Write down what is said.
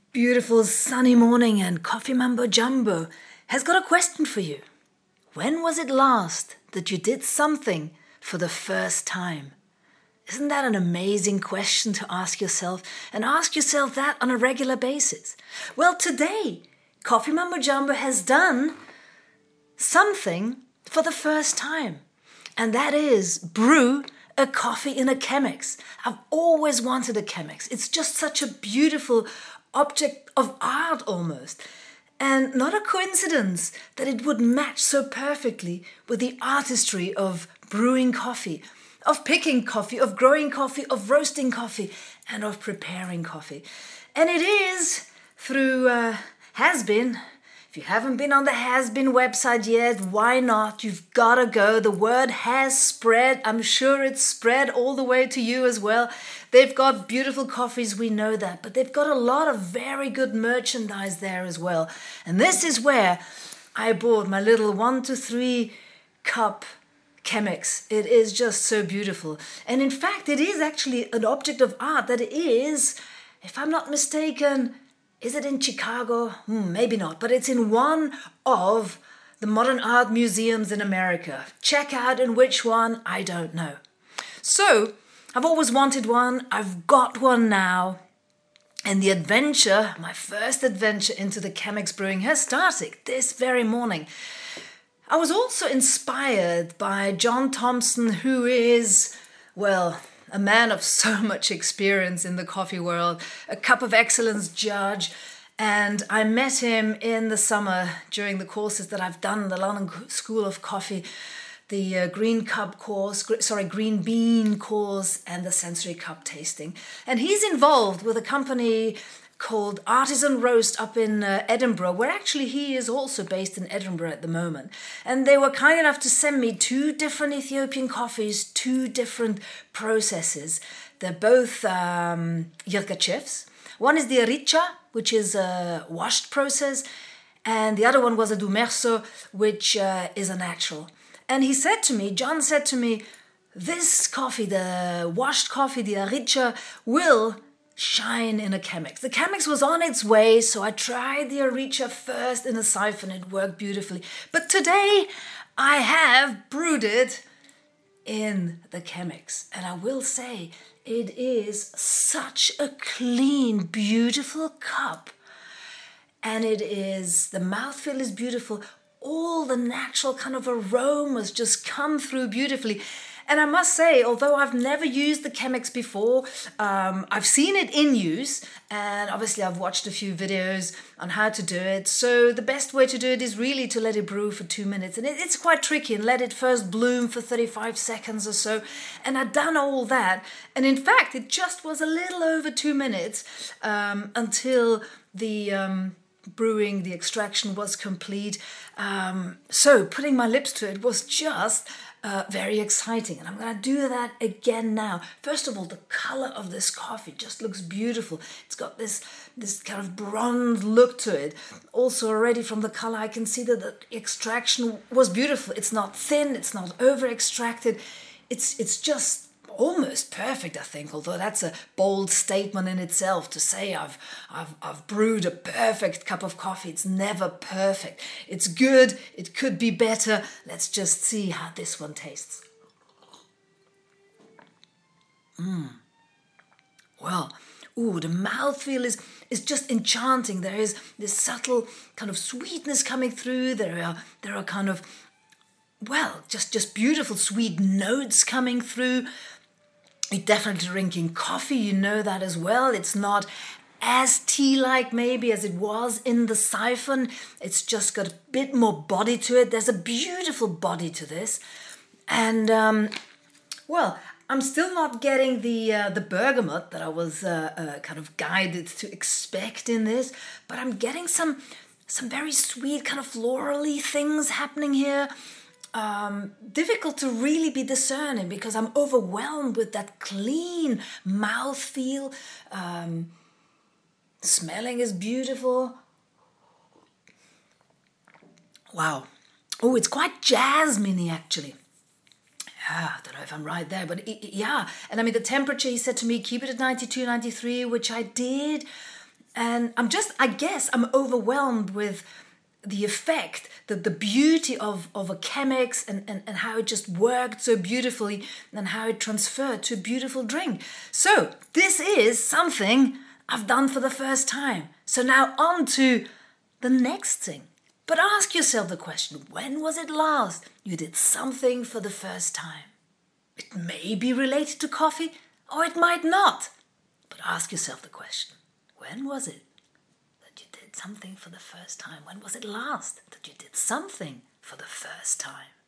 beautiful sunny morning, and Coffee Mambo Jumbo has got a question for you. When was it last that you did something for the first time? Isn't that an amazing question to ask yourself, and ask yourself that on a regular basis? Well, today, Coffee Mambo Jumbo has done something for the first time, and that is brew a coffee in a Chemex. I've always wanted a Chemex. It's just such a beautiful object of art almost. And not a coincidence that it would match so perfectly with the artistry of brewing coffee, of picking coffee, of growing coffee, of roasting coffee, and of preparing coffee. And it is through Has Been. If you haven't been on the Has Been website yet, why not? You've got to go. The word has spread. I'm sure it's spread all the way to you as well. They've got beautiful coffees, we know that, but they've got a lot of very good merchandise there as well. And this is where I bought my little 1 to 3 cup Chemex. It is just so beautiful. And in fact, it is actually an object of art that is, if I'm not mistaken, is it in Chicago? Maybe not, but it's in one of the modern art museums in America. Check out in which one, I don't know. So, I've always wanted one. I've got one now. And the adventure, my first adventure into the Chemex brewing has started this very morning. I was also inspired by John Thompson, who is, well, a man of so much experience in the coffee world, a Cup of Excellence judge, and I met him in the summer during the courses that I've done, the London School of Coffee, the Green Bean course, and the Sensory Cup tasting. And he's involved with a company called Artisan Roast up in Edinburgh, where actually he is also based in Edinburgh at the moment. And they were kind enough to send me 2 different Ethiopian coffees, 2 different processes. They're both Yirgachefs. One is the Aricha, which is a washed process, and the other one was a Dumerso, which is a natural. And he said to me, John said to me, this coffee, the washed coffee, the Aricha, will shine in a Chemex. The Chemex was on its way, so I tried the Aricha first in a siphon. It worked beautifully. But today, I have brewed it in the Chemex. And I will say, it is such a clean, beautiful cup. And the mouthfeel is beautiful. All the natural kind of aromas just come through beautifully. And I must say, although I've never used the Chemex before, I've seen it in use, and obviously I've watched a few videos on how to do it. So the best way to do it is really to let it brew for 2 minutes. And it's quite tricky, and let it first bloom for 35 seconds or so. And I'd done all that. And in fact, it just was a little over 2 minutes until the brewing, the extraction was complete. So putting my lips to it was just very exciting, and I'm going to do that again now. First of all, the color of this coffee just looks beautiful. It's got this kind of bronze look to it. Also, already from the color, I can see that the extraction was beautiful. It's not thin, it's not over extracted. It's just almost perfect, I think, although that's a bold statement in itself to say I've brewed a perfect cup of coffee. It's never perfect. It's good. It could be better. Let's just see how this one tastes. Well, the mouthfeel is just enchanting. There is this subtle kind of sweetness coming through. There are kind of, well, just beautiful sweet notes coming through. You're definitely drinking coffee, you know that as well. It's not as tea-like maybe as it was in the siphon. It's just got a bit more body to it. There's a beautiful body to this. And, well, I'm still not getting the bergamot that I was kind of guided to expect in this, but I'm getting some very sweet kind of florally things happening here. Difficult to really be discerning because I'm overwhelmed with that clean mouthfeel. Smelling is beautiful. Wow. Oh, it's quite jasmine-y actually. I don't know if I'm right there, but yeah. And I mean, the temperature, he said to me, keep it at 92, 93, which I did. And I guess I'm overwhelmed with the effect, the beauty of a chemics and how it just worked so beautifully and how it transferred to a beautiful drink. So this is something I've done for the first time. So now on to the next thing. But ask yourself the question, when was it last you did something for the first time? It may be related to coffee or it might not. But ask yourself the question, when was it that you did something for the first time? When was it last that you did something for the first time?